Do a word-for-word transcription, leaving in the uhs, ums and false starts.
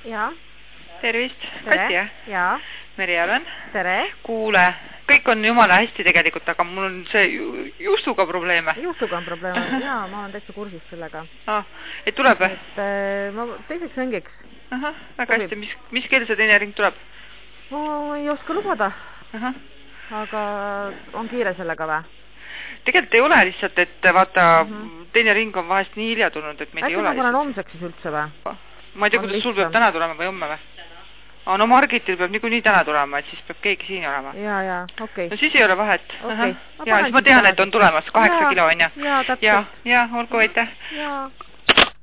Jaa. Tervist, Kati jah? Jaa. Meri olen. Tere. Kuule, kõik on jumala hästi tegelikult, aga mul on see juustuga probleeme. Juustuga on probleeme, jaa, ma olen täitsa kursis sellega. Ah, et tuleb või? Et äh, ma teiseks ringiks. Aha, väga hästi, mis, mis kell see teine ring tuleb? Ma ei oska lubada. Aha. Aga on kiire sellega või? Tegelikult ei ole lihtsalt, et vaata, mm -hmm. teine ring on vahest nii hilja tulnud, et meid Äkki ei ole. Äkki ma panen homseks siis üldse või? Ma ei tea, kuidas sul peab täna tulema või homme või? Aa, no Margitil peab niikuinii täna tulema, et siis peab keegi siin olema. Jaa, jaa, okei. Okay. No siis ei ole vahet. Okay. Ja, siis ma tean, et on tulemas kaheksa kilo, on ja? Jaa, täpselt. Ja, ja, olgu, aitäh. Jaa.